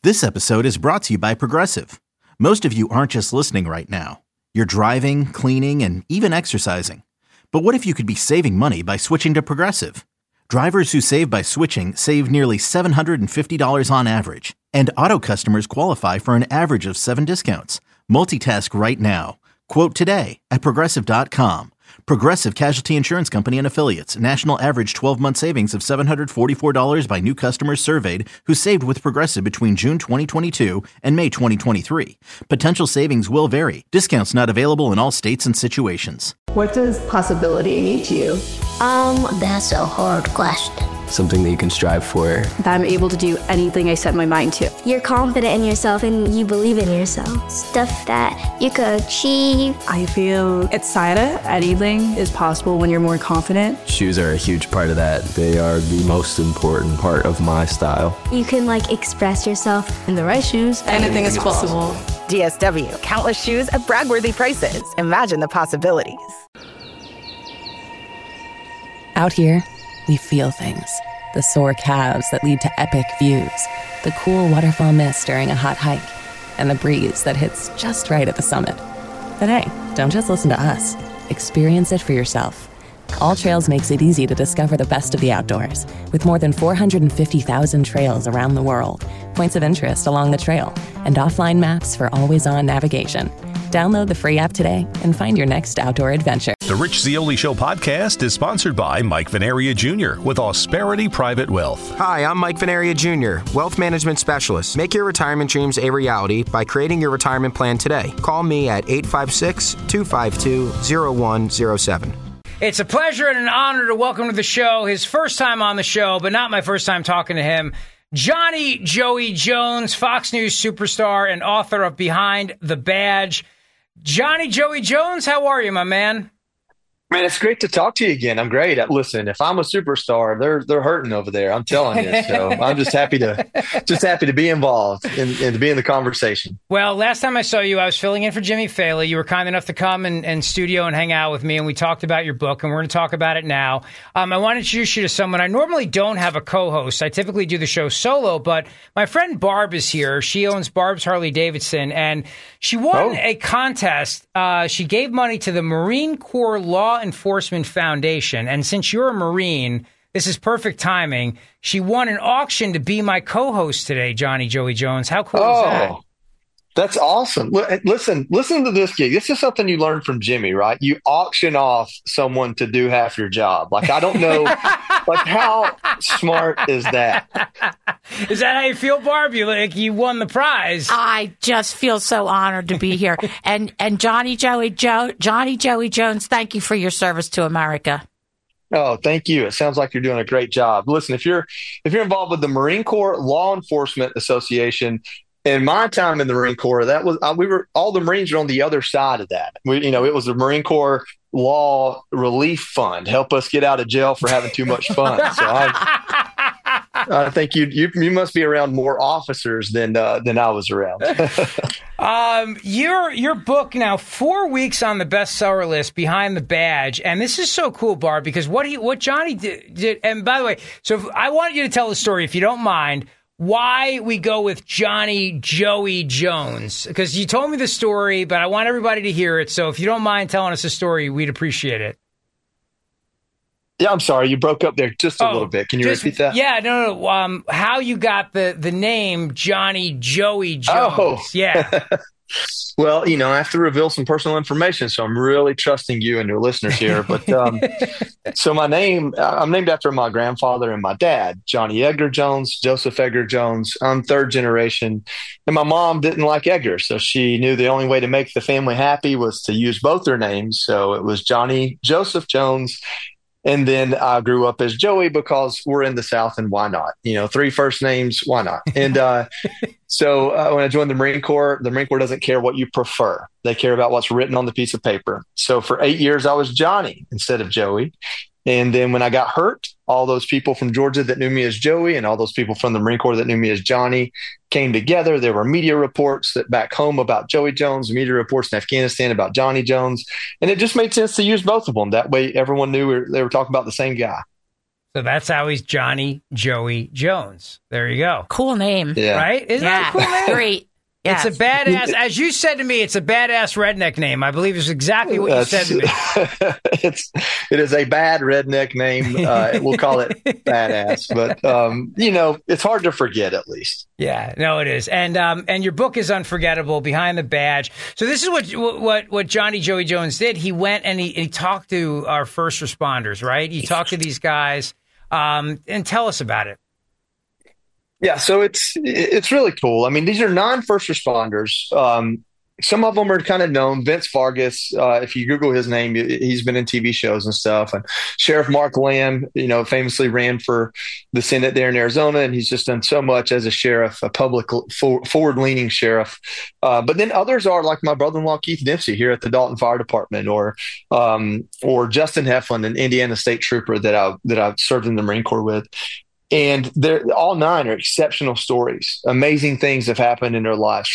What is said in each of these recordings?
This episode is brought to you by Progressive. Most of you aren't just listening right now. You're driving, cleaning, and even exercising. But what if you could be saving money by switching to Progressive? Drivers who save by switching save nearly $750 on average. And auto customers qualify for an average of 7 discounts. Multitask right now. Quote today at Progressive.com. Progressive Casualty Insurance Company and Affiliates. National average 12-month savings of $744 by new customers surveyed who saved with Progressive between June 2022 and May 2023. Potential savings will vary. Discounts not available in all states and situations. What does possibility mean to you? That's a hard question. Something that you can strive for. That I'm able to do anything I set my mind to. You're confident in yourself and you believe in yourself. Stuff that you could achieve. I feel excited. Anything is possible when you're more confident. Shoes are a huge part of that. They are the most important part of my style. You can express yourself. In the right shoes, anything is possible. DSW, countless shoes at brag-worthy prices. Imagine the possibilities. Out here, we feel things. The sore calves that lead to epic views, the cool waterfall mist during a hot hike, and the breeze that hits just right at the summit. But hey, don't just listen to us. Experience it for yourself. All Trails makes it easy to discover the best of the outdoors, with more than 450,000 trails around the world, points of interest along the trail, and offline maps for always-on navigation. Download the free app today and find your next outdoor adventure. The Rich Zeoli Show podcast is sponsored by Mike Venaria Jr. with Ausperity Private Wealth. Hi, I'm Mike Venaria Jr., Wealth Management Specialist. Make your retirement dreams a reality by creating your retirement plan today. Call me at 856-252-0107. It's a pleasure and an honor to welcome to the show, his first time on the show, but not my first time talking to him, Johnny Joey Jones, Fox News superstar and author of Behind the Badge. Johnny Joey Jones, how are you, my man? Man, it's great to talk to you again. I'm great. Listen, if I'm a superstar, they're hurting over there. I'm telling you. So I'm just happy to be involved and to be in the conversation. Well, last time I saw you, I was filling in for Jimmy Faley. You were kind enough to come and studio and hang out with me, and we talked about your book, and we're going to talk about it now. I want to introduce you to someone. I normally don't have a co-host. I typically do the show solo, but my friend Barb is here. She owns Barb's Harley Davidson, and she won a contest. She gave money to the Marine Corps Law Enforcement Foundation, and since you're a Marine, this is perfect timing. She won an auction to be my co-host today, Johnny Joey Jones. How cool is that? That's awesome. Listen to this gig. This is something you learned from Jimmy, right? You auction off someone to do half your job. I don't know, how smart is that? Is that how you feel, Barb? You won the prize. I just feel so honored to be here. And Johnny Joey Jones, thank you for your service to America. Oh, thank you. It sounds like you're doing a great job. Listen, if you're involved with the Marine Corps Law Enforcement Association, in my time in the Marine Corps, that was all the Marines were on the other side of that. It was the Marine Corps Law Relief Fund, help us get out of jail for having too much fun. So I think you must be around more officers than I was around. Your book now 4 weeks on the bestseller list, Behind the Badge, and this is so cool, Barb, because what Johnny did. And by the way, so I want you to tell the story, if you don't mind, why we go with Johnny Joey Jones, because you told me the story, but I want everybody to hear it. So if you don't mind telling us the story, we'd appreciate it. Yeah, I'm sorry. You broke up there just a little bit. Can you repeat that? Yeah, no. How you got the name Johnny Joey Jones. Oh. Yeah. Well, I have to reveal some personal information, so I'm really trusting you and your listeners here. But so my name, I'm named after my grandfather and my dad, Johnny Edgar Jones, Joseph Edgar Jones. I'm third generation, and my mom didn't like Edgar, so she knew the only way to make the family happy was to use both their names. So it was Johnny Joseph Jones. And then I grew up as Joey because we're in the South, and why not? 3 first names, why not? And so when I joined the Marine Corps doesn't care what you prefer. They care about what's written on the piece of paper. So for 8 years, I was Johnny instead of Joey. And then when I got hurt, all those people from Georgia that knew me as Joey and all those people from the Marine Corps that knew me as Johnny came together. There were media reports that back home about Joey Jones, media reports in Afghanistan about Johnny Jones. And it just made sense to use both of them. That way everyone knew they were talking about the same guy. So that's how he's Johnny Joey Jones. There you go. Cool name. Yeah. Right? Isn't that a cool name? Great. Yes. It's a badass, as you said to me, it's a badass redneck name. I believe is exactly what you said to me. It is a bad redneck name. We'll call it badass, but it's hard to forget at least. Yeah, no, it is. And your book is unforgettable, Behind the Badge. So this is what Johnny Joey Jones did. He went and he talked to our first responders, right? He talked to these guys, and tell us about it. Yeah, so it's really cool. I mean, these are non-first responders. Some of them are kind of known. Vince Vargas, if you Google his name, he's been in TV shows and stuff. And Sheriff Mark Lamb, famously ran for the Senate there in Arizona, and he's just done so much as a sheriff, a public forward-leaning sheriff. But then others are like my brother-in-law Keith Dempsey here at the Dalton Fire Department, or Justin Heflin, an Indiana State Trooper that I served in the Marine Corps with. And all 9 are exceptional stories. Amazing things have happened in their lives.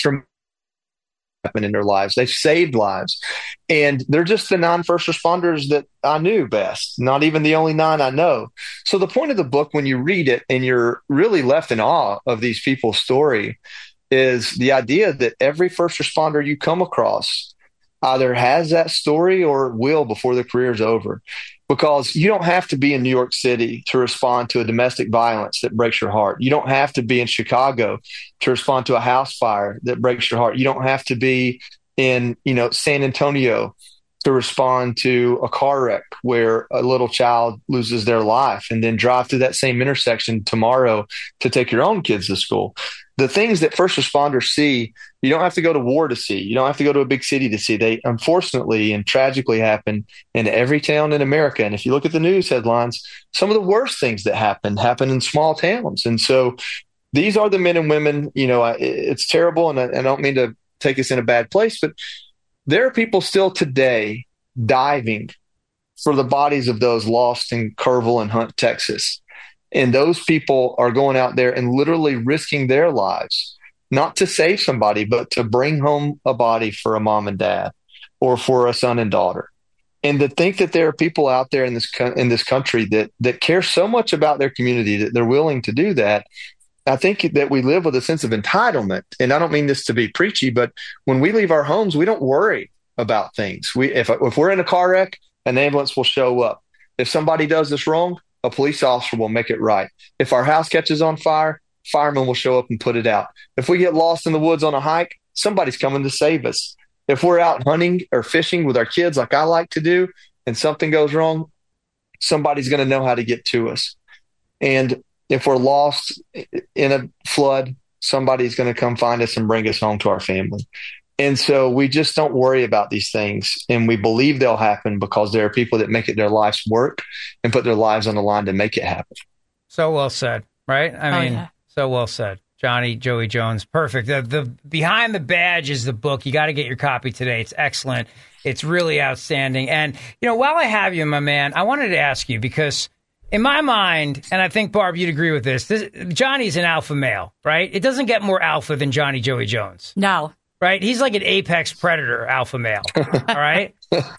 They've saved lives. And they're just the non-first responders that I knew best, not even the only 9 I know. So the point of the book, when you read it and you're really left in awe of these people's story, is the idea that every first responder you come across either has that story or will before their career is over. Because you don't have to be in New York City to respond to a domestic violence that breaks your heart. You don't have to be in Chicago to respond to a house fire that breaks your heart. You don't have to be in, San Antonio to respond to a car wreck where a little child loses their life, and then drive through that same intersection tomorrow to take your own kids to school. The things that first responders see, you don't have to go to war to see. You don't have to go to a big city to see. They unfortunately and tragically happen in every town in America. And if you look at the news headlines, some of the worst things that happen in small towns. And so these are the men and women, it's terrible. And I don't mean to take us in a bad place, but there are people still today diving for the bodies of those lost in Kerrville and Hunt, Texas. And those people are going out there and literally risking their lives, not to save somebody, but to bring home a body for a mom and dad or for a son and daughter. And to think that there are people out there in this country that care so much about their community that they're willing to do that. I think that we live with a sense of entitlement. And I don't mean this to be preachy, but when we leave our homes, we don't worry about things. If we're in a car wreck, an ambulance will show up. If somebody does us wrong, a police officer will make it right. If our house catches on fire, firemen will show up and put it out. If we get lost in the woods on a hike, somebody's coming to save us. If we're out hunting or fishing with our kids like I like to do, and something goes wrong, somebody's going to know how to get to us. And if we're lost in a flood, somebody's going to come find us and bring us home to our family. And so we just don't worry about these things, and we believe they'll happen because there are people that make it their life's work and put their lives on the line to make it happen. So well said, right? I mean, so well said. Johnny Joey Jones, perfect. The Behind the Badge is the book. You got to get your copy today. It's excellent. It's really outstanding. And, while I have you, my man, I wanted to ask you, because in my mind, and I think, Barb, you'd agree with this, Johnny's an alpha male, right? It doesn't get more alpha than Johnny Joey Jones. No. Right? He's like an apex predator alpha male. All right?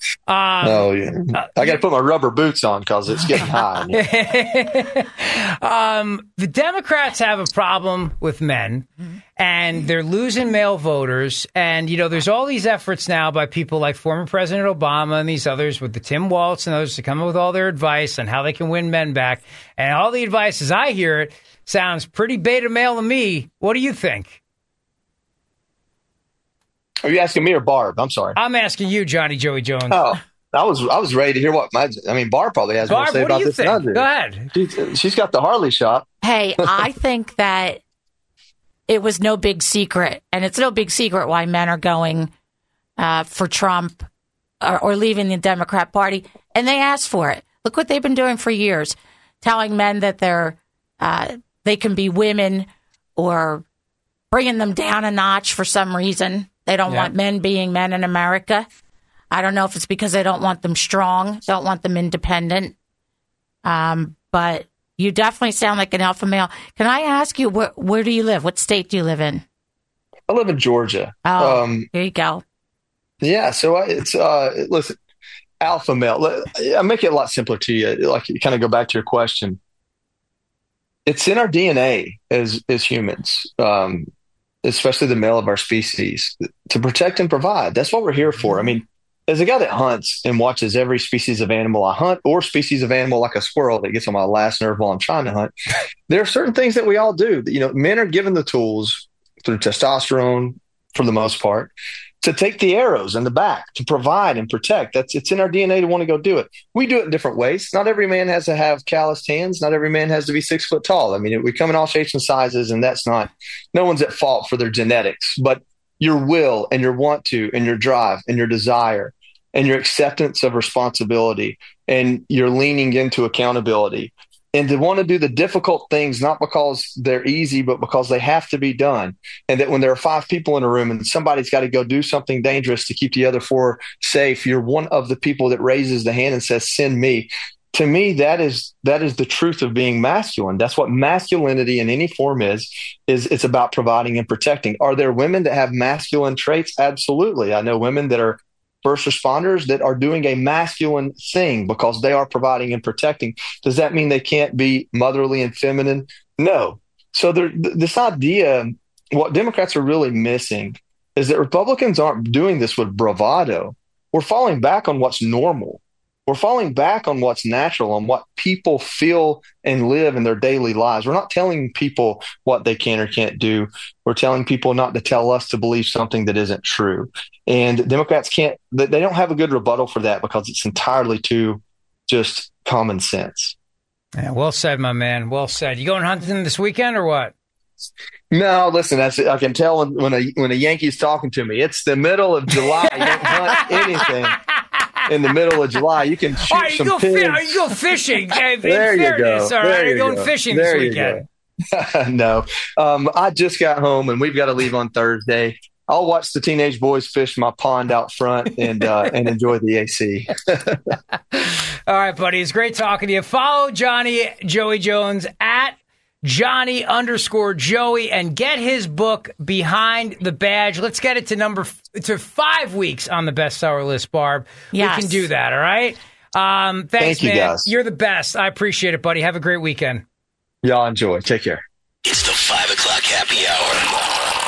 Oh, yeah. I got to put my rubber boots on because it's getting hot. The Democrats have a problem with men, and they're losing male voters. And, there's all these efforts now by people like former President Obama and these others, with the Tim Waltz and others, to come up with all their advice on how they can win men back. And all the advice, as I hear it, sounds pretty beta male to me. What do you think? Are you asking me or Barb? I'm sorry. I'm asking you, Johnny Joey Jones. Oh, I was ready to hear what Barb probably has more to say about this than I do. Go ahead. She's got the Harley shop. Hey, I think that it was no big secret, and it's no big secret why men are going for Trump or leaving the Democrat Party, and they asked for it. Look what they've been doing for years, telling men that they can be women, or bringing them down a notch for some reason. They don't want men being men in America. I don't know if it's because they don't want them strong, don't want them independent. But you definitely sound like an alpha male. Can I ask you, where do you live? What state do you live in? I live in Georgia. Oh, here you go. Yeah, so listen, alpha male. I make it a lot simpler to you. Like, you kind of go back to your question. it's in our DNA as humans, especially the male of our species, to protect and provide. That's what we're here for. I mean, as a guy that hunts and watches every species of animal I hunt, or species of animal like a squirrel that gets on my last nerve while I'm trying to hunt, there are certain things that we all do. You know, men are given the tools through testosterone, for the most part, to take the arrows in the back, to provide and protect. It's in our DNA to want to go do it. We do it in different ways. Not every man has to have calloused hands. Not every man has to be 6 foot tall. I mean, we come in all shapes and sizes, and no one's at fault for their genetics, but your will and your want to and your drive and your desire and your acceptance of responsibility and your leaning into accountability, and to want to do the difficult things, not because they're easy, but because they have to be done. And that when there are 5 people in a room and somebody's got to go do something dangerous to keep the other 4 safe, you're one of the people that raises the hand and says, send me. To me, that is the truth of being masculine. That's what masculinity in any form is it's about providing and protecting. Are there women that have masculine traits? Absolutely. I know women that are first responders that are doing a masculine thing because they are providing and protecting. Does that mean they can't be motherly and feminine? No. So this idea, what Democrats are really missing is that Republicans aren't doing this with bravado. We're falling back on what's normal. We're falling back on what's natural, on what people feel and live in their daily lives. We're not telling people what they can or can't do. We're telling people not to tell us to believe something that isn't true. And Democrats they don't have a good rebuttal for that because it's entirely too just common sense. Yeah, well said, my man. Well said. You going hunting this weekend or what? No, listen, I can tell when a Yankee's talking to me. It's the middle of July. You don't hunt anything in the middle of July. You can shoot some pigs. You go fishing. There you go. All right, you're going fishing this weekend. No, I just got home and we've got to leave on Thursday. I'll watch the teenage boys fish my pond out front and enjoy the AC. All right, buddy. It's great talking to you. Follow Johnny Joey Jones at Johnny_Joey and get his book Behind the Badge. Let's get it to 5 weeks on the bestseller list, Barb. Yes. We can do that. All right. Thanks, Thank you, man. guys. You're the best. I appreciate it, buddy. Have a great weekend. Y'all enjoy. Take care. It's the 5 o'clock happy hour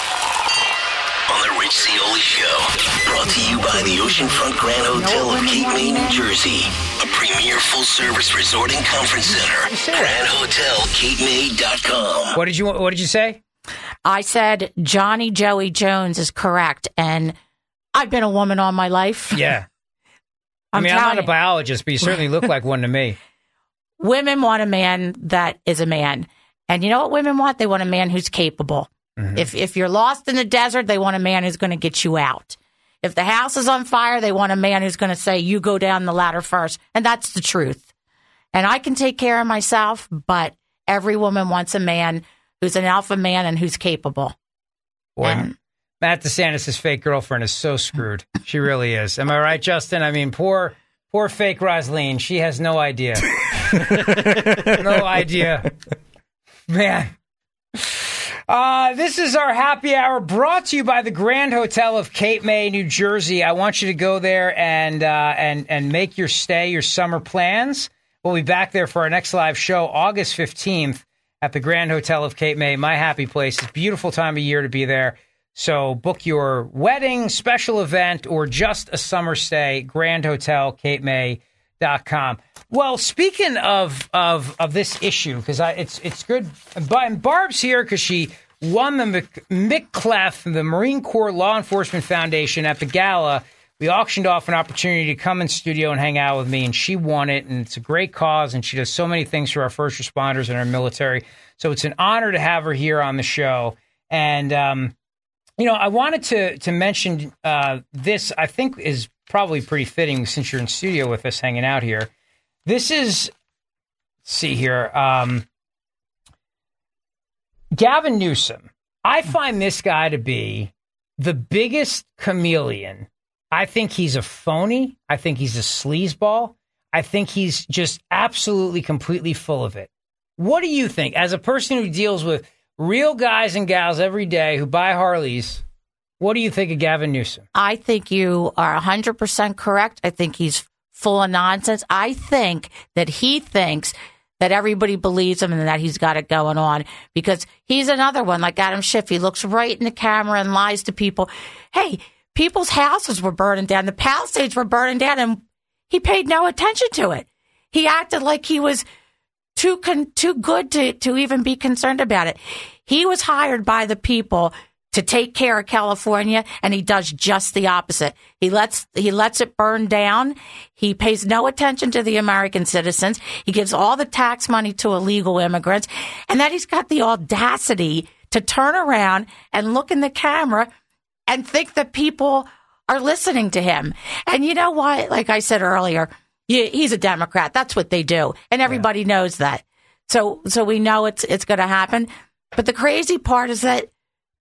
on the Rich Zeoli Show. Brought to you by the Oceanfront Grand Hotel of Cape May, New Jersey. A premier full-service resort and conference center. GrandHotelCapeMay.com. What did you say? I said Johnny Joey Jones is correct, and I've been a woman all my life. Yeah. I'm not a biologist, but you certainly look like one to me. Women want a man that is a man. And you know what women want? They want a man who's capable. Mm-hmm. If you're lost in the desert, they want a man who's going to get you out. If the house is on fire, they want a man who's going to say, you go down the ladder first. And that's the truth. And I can take care of myself, but every woman wants a man who's an alpha man and who's capable. Boy, Matt DeSantis' fake girlfriend is so screwed. She really is. Am I right, Justin? I mean, poor fake Rosaline. She has no idea. No idea. Man. This is our happy hour brought to you by the Grand Hotel of Cape May, New Jersey. I want you to go there and make your stay, your summer plans. We'll be back there for our next live show, August 15th at the Grand Hotel of Cape May, my happy place. It's a beautiful time of year to be there. So book your wedding, special event, or just a summer stay, GrandHotelCapeMay.com. Well, speaking of this issue, because it's good. And Barb's here because she won the McClef, the Marine Corps Law Enforcement Foundation, at the gala. We auctioned off an opportunity to come in studio and hang out with me, and she won it. And it's a great cause, and she does so many things for our first responders and our military. So it's an honor to have her here on the show. And I wanted to mention this. I think is probably pretty fitting since you're in studio with us, hanging out here. This is, let's see here, Gavin Newsom. I find this guy to be the biggest chameleon. I think he's a phony. I think he's a sleazeball. I think he's just absolutely, completely full of it. What do you think? As a person who deals with real guys and gals every day who buy Harleys, what do you think of Gavin Newsom? I think you are 100% correct. I think he's full of nonsense. I think that he thinks that everybody believes him and that he's got it going on, because he's another one like Adam Schiff. He looks right in the camera and lies to people. Hey, people's houses were burning down. The Palisades were burning down, and he paid no attention to it. He acted like he was too good to even be concerned about it. He was hired by the people to take care of California, and he does just the opposite. He lets it burn down. He pays no attention to the American citizens. He gives all the tax money to illegal immigrants, and then he's got the audacity to turn around and look in the camera and think that people are listening to him. And you know what? Like I said earlier, he's a Democrat. That's what they do, and everybody knows that. So we know it's going to happen. But the crazy part is that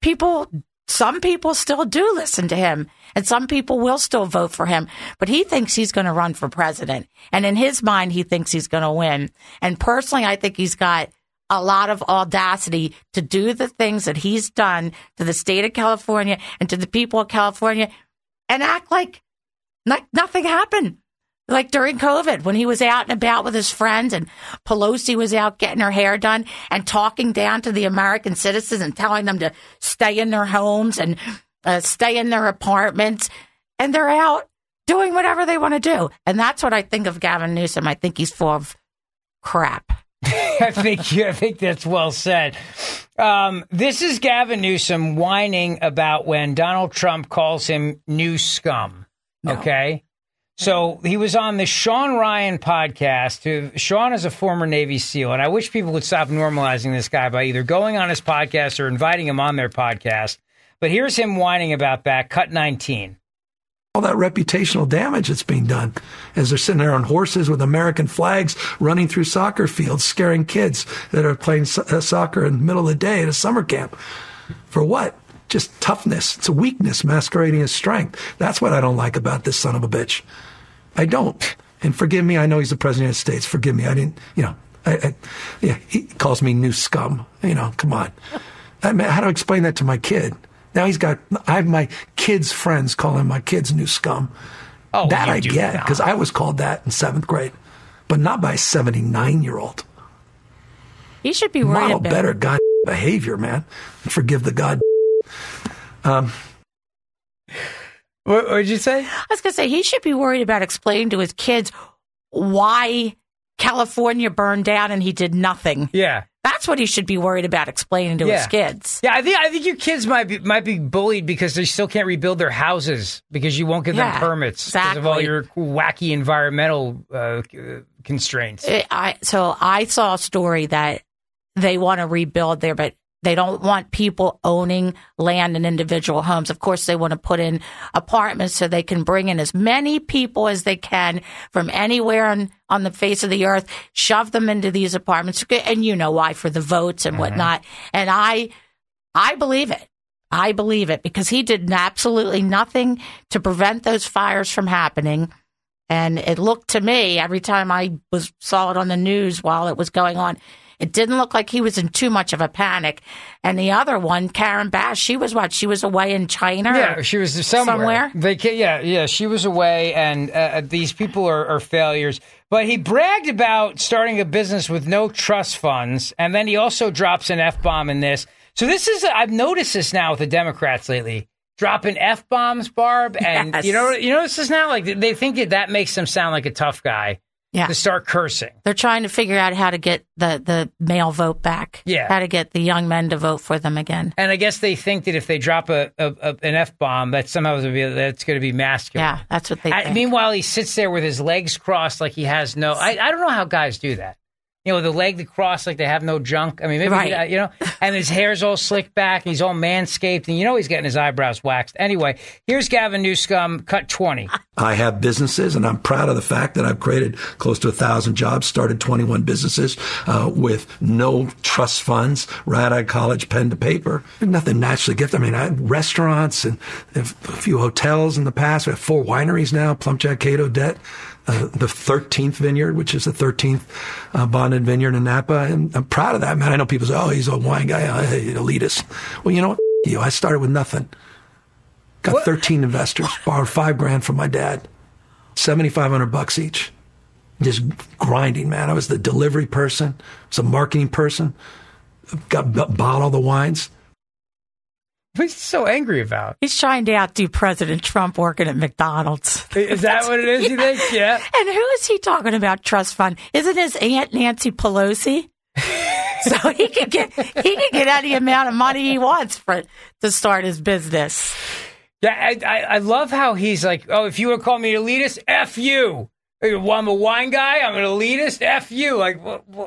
some people still do listen to him, and some people will still vote for him, but he thinks he's going to run for president. And in his mind, he thinks he's going to win. And personally, I think he's got a lot of audacity to do the things that he's done to the state of California and to the people of California and act like nothing happened. Like during COVID, when he was out and about with his friends and Pelosi was out getting her hair done and talking down to the American citizens and telling them to stay in their homes and stay in their apartments. And they're out doing whatever they want to do. And that's what I think of Gavin Newsom. I think he's full of crap. I think that's well said. This is Gavin Newsom whining about when Donald Trump calls him new scum. No. Okay. So he was on the Sean Ryan podcast. Sean is a former Navy SEAL, and I wish people would stop normalizing this guy by either going on his podcast or inviting him on their podcast. But here's him whining about that. Cut 19. All that reputational damage that's being done as they're sitting there on horses with American flags running through soccer fields, scaring kids that are playing soccer in the middle of the day at a summer camp. For what? Just toughness. It's a weakness masquerading as strength. That's what I don't like about this son of a bitch. I don't. And forgive me, I know he's the president of the States. Forgive me. I didn't, he calls me new scum. Come on. I mean, how do I explain that to my kid? Now I have my kids' friends calling my kids new scum. Oh, that I get, because I was called that in 7th grade, but not by a 79-year-old. He should be worried Model about better god behavior, man. And forgive the god. What did you say? I was going to say he should be worried about explaining to his kids why California burned down and he did nothing. Yeah. That's what he should be worried about explaining to his kids. Yeah, I think your kids might be bullied because they still can't rebuild their houses because you won't give them permits because of all your wacky environmental constraints. So I saw a story that they want to rebuild there, but they don't want people owning land in individual homes. Of course, they want to put in apartments so they can bring in as many people as they can from anywhere on the face of the earth, shove them into these apartments. And you know why, for the votes and whatnot. And I believe it. I believe it because he did absolutely nothing to prevent those fires from happening. And it looked to me, every time I saw it on the news while it was going on, it didn't look like he was in too much of a panic. And the other one, Karen Bass, she was what? She was away in China? Yeah, she was somewhere. She was away, and these people are failures. But he bragged about starting a business with no trust funds, and then he also drops an F-bomb in this. So this is, I've noticed this now with the Democrats lately, dropping F-bombs, Barb. And yes. you know this is now like they think that makes them sound like a tough guy. Yeah. To start cursing. They're trying to figure out how to get the male vote back. Yeah. How to get the young men to vote for them again. And I guess they think that if they drop an F-bomb, that somehow that's going to be masculine. Yeah, that's what they think. Meanwhile, he sits there with his legs crossed like he has no... I don't know how guys do that. The leg that crossed like they have no junk. I mean, maybe, right. And his hair's all slicked back. And he's all manscaped. And he's getting his eyebrows waxed. Anyway, here's Gavin Newsom, cut 20. I have businesses, and I'm proud of the fact that I've created close to 1,000 jobs, started 21 businesses with no trust funds, right out of college, pen to paper. Nothing naturally gifted. I mean, I had restaurants and a few hotels in the past. We have 4 wineries now, Plumpjack, Cato, Det. The 13th vineyard, which is the 13th bonded vineyard in Napa. And I'm proud of that, man. I know people say, oh, he's a wine guy, elitist. Well, you know what? I started with nothing. Got 13 investors, borrowed $5,000 from my dad, $7,500 each. just grinding, man. I was the delivery person. I was a marketing person. Bought all the wines. What's he so angry about? He's trying to outdo President Trump working at McDonald's. Is that what it is, you think? Yeah. And who is he talking about trust fund? Isn't his aunt Nancy Pelosi? So he can get any amount of money he wants to start his business. Yeah, I love how he's like, oh, if you want to call me elitist, F you. I'm a wine guy. I'm an elitist. F you. Like,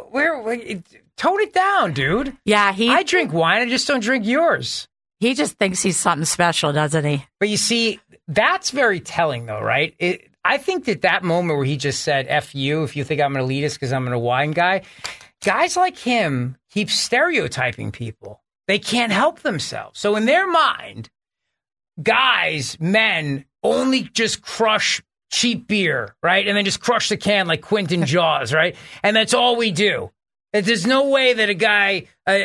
tone it down, dude. Yeah, I drink wine. I just don't drink yours. He just thinks he's something special, doesn't he? But you see, that's very telling, though, right? I think that moment where he just said, F you, if you think I'm an elitist because I'm a wine guy, guys like him keep stereotyping people. They can't help themselves. So in their mind, guys, men, only just crush cheap beer, right? And then just crush the can like Quentin Jaws, right? And that's all we do. There's no way that a guy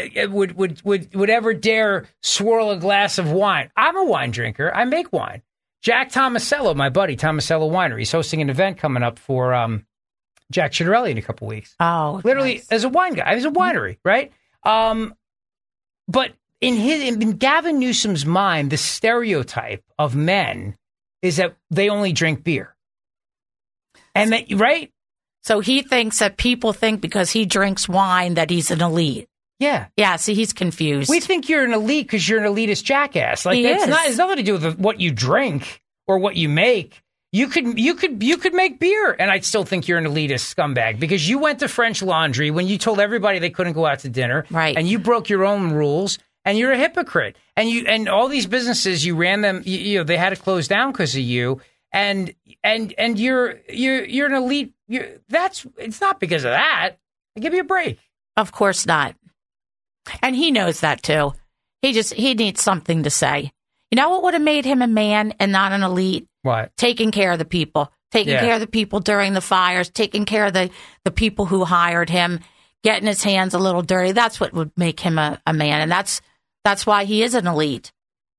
would ever dare swirl a glass of wine. I'm a wine drinker. I make wine. Jack Tomasello, my buddy, Tomasello Winery, he's hosting an event coming up for Jack Citarelli in a couple weeks. Oh, literally, nice. As a wine guy, he's a winery, right? But in Gavin Newsom's mind, the stereotype of men is that they only drink beer, and that right. So he thinks that people think because he drinks wine that he's an elite. Yeah. Yeah, see, he's confused. We think you're an elite because you're an elitist jackass. Like it's nothing to do with what you drink or what you make. You could make beer, and I'd still think you're an elitist scumbag because you went to French Laundry when you told everybody they couldn't go out to dinner, right? And you broke your own rules, and you're a hypocrite. And all these businesses you ran them, they had to close down because of you. And you're an elite. It's not because of that. Give me a break. Of course not. And he knows that too. He needs something to say. You know what would have made him a man and not an elite? What? Taking care of the people. Taking care of the people during the fires. Taking care of the people who hired him. Getting his hands a little dirty. That's what would make him a man. And that's why he is an elite.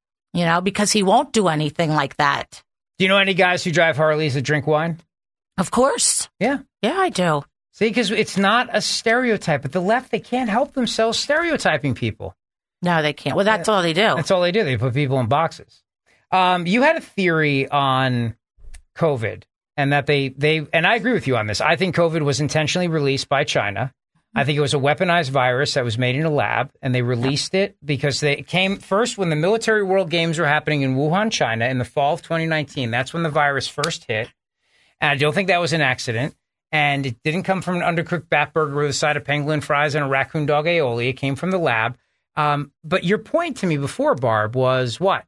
Because he won't do anything like that. Do you know any guys who drive Harleys that drink wine? Of course. Yeah. Yeah, I do. See, because it's not a stereotype. But the left, they can't help themselves stereotyping people. No, they can't. Well, that's all they do. That's all they do. They put people in boxes. You had a theory on COVID, and that and I agree with you on this. I think COVID was intentionally released by China. I think it was a weaponized virus that was made in a lab, and they released it because they came first when the Military World Games were happening in Wuhan, China, in the fall of 2019. That's when the virus first hit. And I don't think that was an accident. And it didn't come from an undercooked bat burger with a side of pangolin fries and a raccoon dog aioli. It came from the lab. But your point to me before, Barb, was what?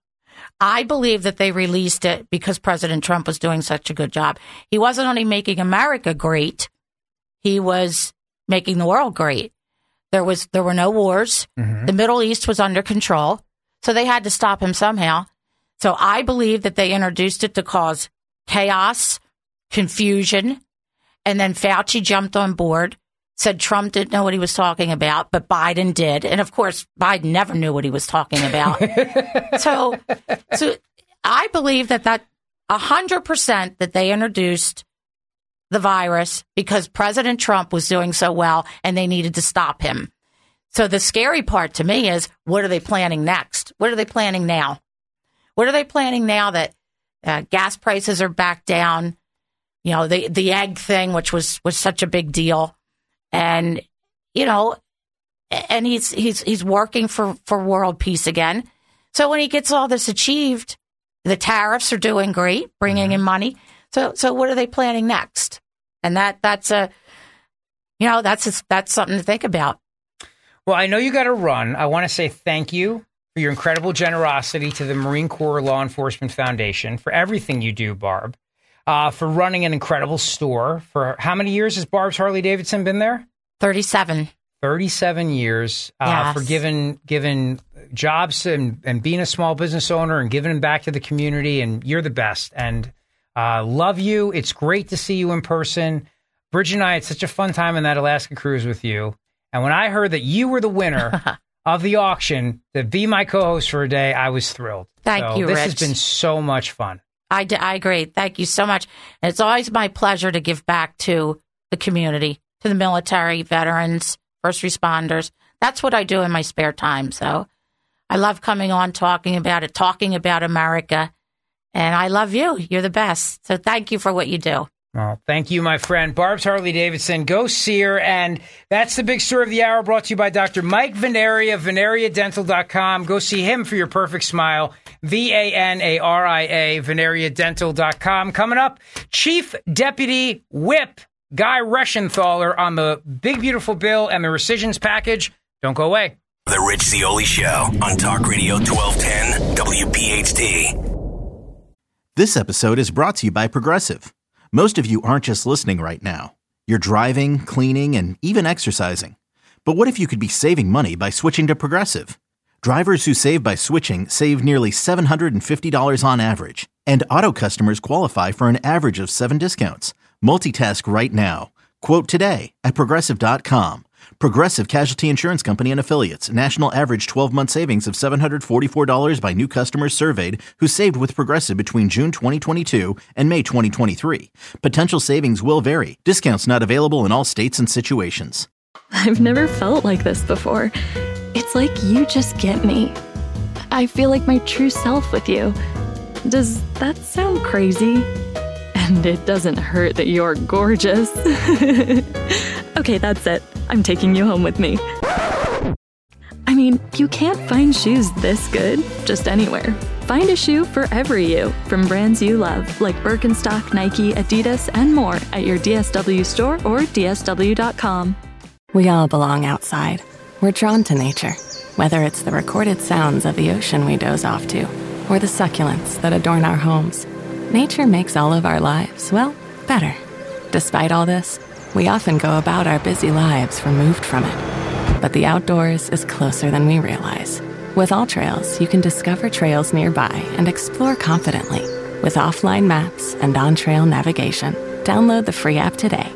I believe that they released it because President Trump was doing such a good job. He wasn't only making America great, he was making the world great. There were no wars. Mm-hmm. The Middle East was under control. So they had to stop him somehow. So I believe that they introduced it to cause chaos, confusion, and then Fauci jumped on board, said Trump didn't know what he was talking about, but Biden did. And of course, Biden never knew what he was talking about. So I believe that 100% that they introduced the virus because President Trump was doing so well and they needed to stop him. So the scary part to me is, what are they planning next? What are they planning now? What are they planning now that gas prices are back down? The egg thing, which was such a big deal. And, and he's working for world peace again. So when he gets all this achieved, the tariffs are doing great, bringing in money. So what are they planning next? And that's something to think about. Well, I know you got to run. I want to say thank you for your incredible generosity to the Marine Corps Law Enforcement Foundation, for everything you do, Barb, for running an incredible store. For how many years has Barb's Harley Davidson been there? 37. 37 years Yes. For giving jobs and being a small business owner and giving back to the community. And you're the best. And love you. It's great to see you in person. Bridget and I had such a fun time in that Alaska cruise with you. And when I heard that you were the winner of the auction to be my co-host for a day, I was thrilled. Thank you, This Rich. has been so much fun. I agree. Thank you so much. And it's always my pleasure to give back to the community, to the military, veterans, first responders. That's what I do in my spare time. So I love coming on, talking about it, talking about America. And I love you. You're the best. So thank you for what you do. Well, thank you, my friend. Barb's Harley-Davidson. Go see her. And that's the big story of the hour, brought to you by Dr. Mike Veneria, VeneriaDental.com. Go see him for your perfect smile. VANARIA, VeneriaDental.com. Coming up, Chief Deputy Whip Guy Reschenthaler on the big, beautiful bill and the rescissions package. Don't go away. The Rich Zeoli Show on Talk Radio 1210 WPHT. This episode is brought to you by Progressive. Most of you aren't just listening right now. You're driving, cleaning, and even exercising. But what if you could be saving money by switching to Progressive? Drivers who save by switching save nearly $750 on average. And auto customers qualify for an average of 7 discounts. Multitask right now. Quote today at Progressive.com. Progressive Casualty Insurance Company and Affiliates. National average 12-month savings of $744 by new customers surveyed who saved with Progressive between June 2022 and May 2023. Potential savings will vary. Discounts not available in all states and situations. I've never felt like this before. It's like you just get me. I feel like my true self with you. Does that sound crazy? And it doesn't hurt that you're gorgeous. Okay, that's it. I'm taking you home with me. I mean, you can't find shoes this good just anywhere. Find a shoe for every you from brands you love, like Birkenstock, Nike, Adidas, and more at your DSW store or DSW.com. We all belong outside. We're drawn to nature, whether it's the recorded sounds of the ocean we doze off to, or the succulents that adorn our homes. Nature makes all of our lives, well, better. Despite all this, we often go about our busy lives removed from it. But the outdoors is closer than we realize. With AllTrails, you can discover trails nearby and explore confidently with offline maps and on-trail navigation. Download the free app today.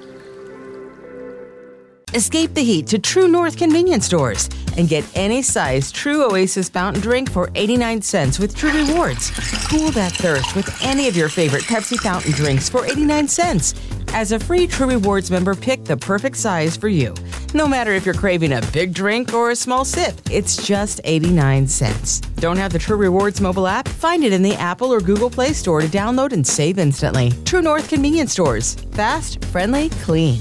Escape the heat to True North convenience stores and get any size True Oasis fountain drink for 89 cents with True Rewards. Cool that thirst with any of your favorite Pepsi fountain drinks for 89 cents. As a free True Rewards member, pick the perfect size for you. No matter if you're craving a big drink or a small sip, it's just 89 cents. Don't have the True Rewards mobile app? Find it in the Apple or Google Play Store to download and save instantly. True North convenience stores. Fast, friendly, clean.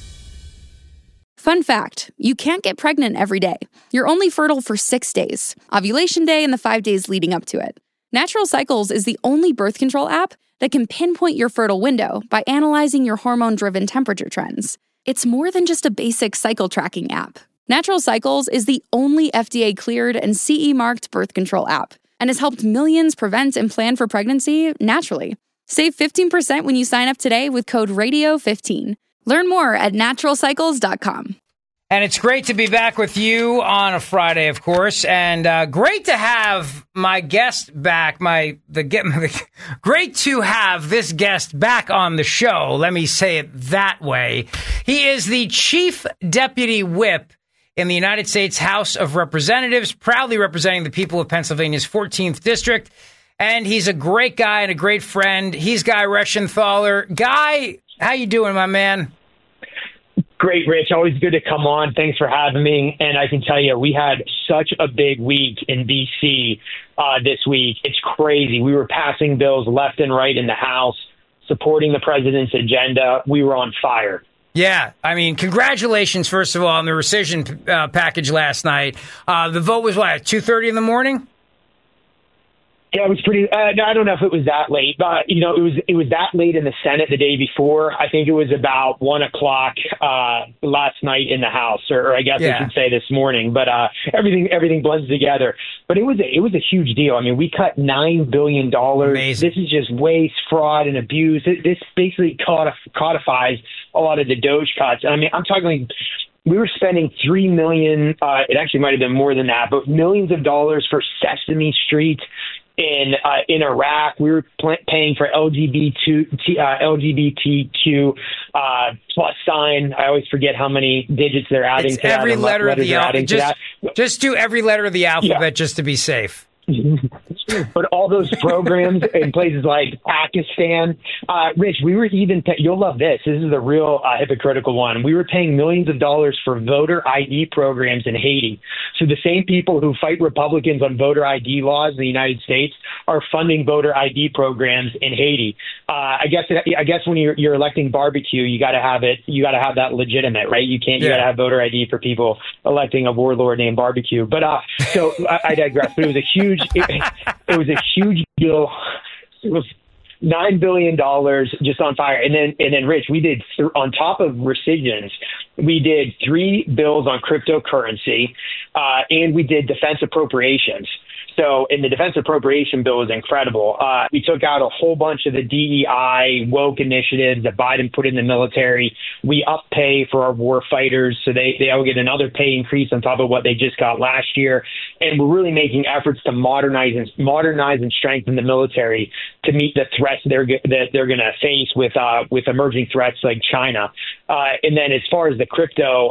Fun fact, you can't get pregnant every day. You're only fertile for 6 days, ovulation day and the 5 days leading up to it. Natural Cycles is the only birth control app that can pinpoint your fertile window by analyzing your hormone-driven temperature trends. It's more than just a basic cycle tracking app. Natural Cycles is the only FDA-cleared and CE-marked birth control app and has helped millions prevent and plan for pregnancy naturally. Save 15% when you sign up today with code RADIO15. Learn more at naturalcycles.com. And it's great to be back with you on a Friday, of course, and great to have my guest back. Great to have this guest back on the show. Let me say it that way. He is the Chief Deputy Whip in the United States House of Representatives, proudly representing the people of Pennsylvania's 14th District. And he's a great guy and a great friend. He's Guy Reschenthaler. Guy, how you doing, my man? Great, Rich. Always good to come on. Thanks for having me. And I can tell you, we had such a big week in D.C. This week. It's crazy. We were passing bills left and right in the House, supporting the president's agenda. We were on fire. Yeah, I mean, congratulations, first of all, on the rescission package last night. The vote was, what, 2:30 in the morning? Yeah, it was pretty. No, I don't know if it was that late, but it was that late in the Senate the day before. I think it was about 1:00 last night in the House, or I guess I should say this morning. But everything blends together. But it was a huge deal. I mean, we cut $9 billion. Amazing. This is just waste, fraud, and abuse. This basically codifies a lot of the DOGE cuts. I mean, I'm talking. We were spending $3 million. It actually might have been more than that, but millions of dollars for Sesame Street. In Iraq, we were paying for LGBTQ plus sign. I always forget how many digits they're adding to every that. Letter of the alphabet. Just do every letter of the alphabet just to be safe. but all those programs in places like Pakistan, Rich, we were even, you'll love this. This is the real hypocritical one. We were paying millions of dollars for voter ID programs in Haiti. So the same people who fight Republicans on voter ID laws in the United States are funding voter ID programs in Haiti. I guess when you're electing barbecue, you got to have it. You got to have that legitimate, right? You can't. You got to have voter ID for people electing a warlord named Barbecue. But so I digress. But it was a huge. It was a huge deal. It was $9 billion just on fire. And then Rich, we did on top of rescissions, we did 3 bills on cryptocurrency, and we did defense appropriations. So, in the defense appropriation bill was incredible. We took out a whole bunch of the DEI woke initiatives that Biden put in the military. We up pay for our war fighters, so they all get another pay increase on top of what they just got last year. And we're really making efforts to modernize and strengthen the military to meet the threats that they're going to face with emerging threats like China. And then as far as the crypto,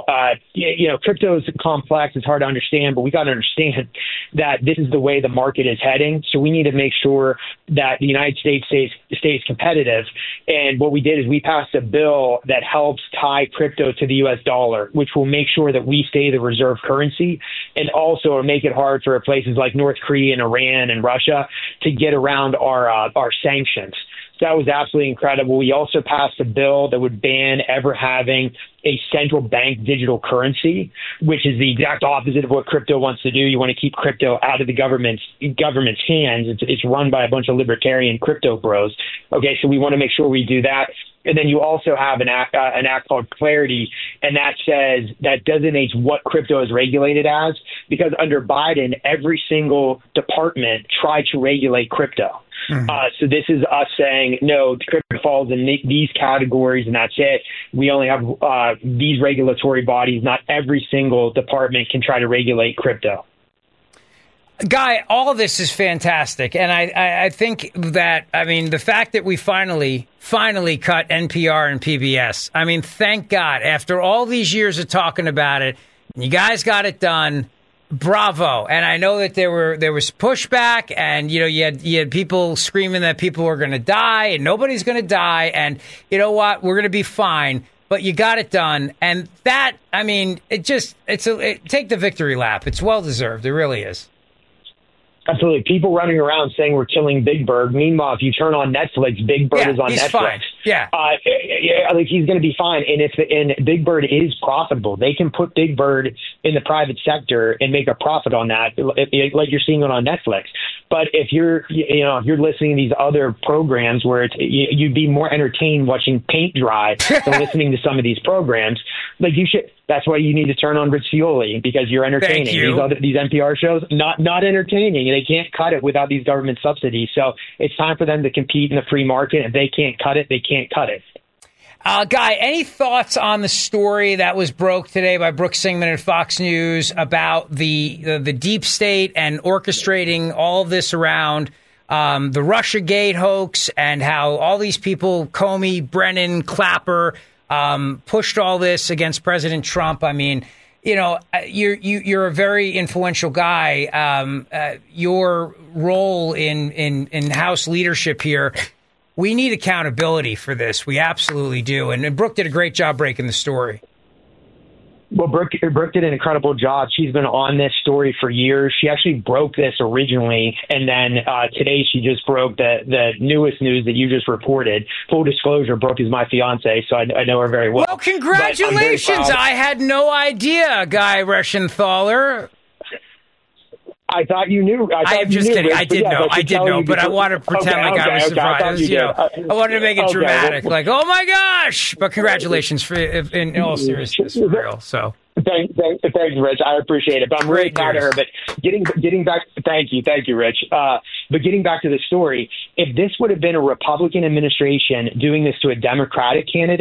crypto is complex. It's hard to understand, but we got to understand that this is the way the market is heading. So we need to make sure that the United States stays competitive. And what we did is we passed a bill that helps tie crypto to the U.S. dollar, which will make sure that we stay the reserve currency, and also make it hard for places like North Korea and Iran and Russia to get around our sanctions. That was absolutely incredible. We also passed a bill that would ban ever having a central bank digital currency, which is the exact opposite of what crypto wants to do. You want to keep crypto out of the government's hands. It's run by a bunch of libertarian crypto bros. Okay, so we want to make sure we do that. And then you also have an act called Clarity, and that designates what crypto is regulated as, because under Biden, every single department tried to regulate crypto. Mm-hmm. So this is us saying, no, crypto falls in these categories, and that's it. We only have these regulatory bodies. Not every single department can try to regulate crypto. Guy, all of this is fantastic. And I think that, the fact that we finally cut NPR and PBS, thank God, after all these years of talking about it, you guys got it done. Bravo. And I know that there was pushback, and you had people screaming that people were going to die, and nobody's going to die, and you know what, we're going to be fine. But you got it done, and that, take the victory lap. It's well deserved. It really is. Absolutely. People running around saying we're killing Big Bird. Meanwhile, if you turn on Netflix, Big Bird is on he's Netflix. Fine. Yeah. He's going to be fine. And Big Bird is profitable. They can put Big Bird in the private sector and make a profit on that, like you're seeing it on Netflix. But if you're listening to these other programs where you'd be more entertained watching paint dry than listening to some of these programs, like you should. That's why you need to turn on Rich Scioli, because you're entertaining. Thank you. These NPR shows, not entertaining. They can't cut it without these government subsidies. So it's time for them to compete in the free market. If they can't cut it, they can't cut it. Guy, any thoughts on the story that was broke today by Brooke Singman at Fox News about the deep state and orchestrating all of this around the Russiagate hoax, and how all these people, Comey, Brennan, Clapper, pushed all this against President Trump? You're a very influential guy. Your role in House leadership here, we need accountability for this. We absolutely do. And Brooke did a great job breaking the story. Well, Brooke did an incredible job. She's been on this story for years. She actually broke this originally, and then today she just broke the newest news that you just reported. Full disclosure, Brooke is my fiance, so I know her very well. Well, congratulations. I had no idea, Guy Reschenthaler. I thought you knew. I'm just kidding. I did know, but I want to pretend I was surprised. I wanted to make it dramatic, like, oh my gosh! But congratulations, in all seriousness, for real. So. Thanks, Rich. I appreciate it. But I'm really proud of her. But getting back, thank you, Rich. But getting back to the story, if this would have been a Republican administration doing this to a Democratic candidate,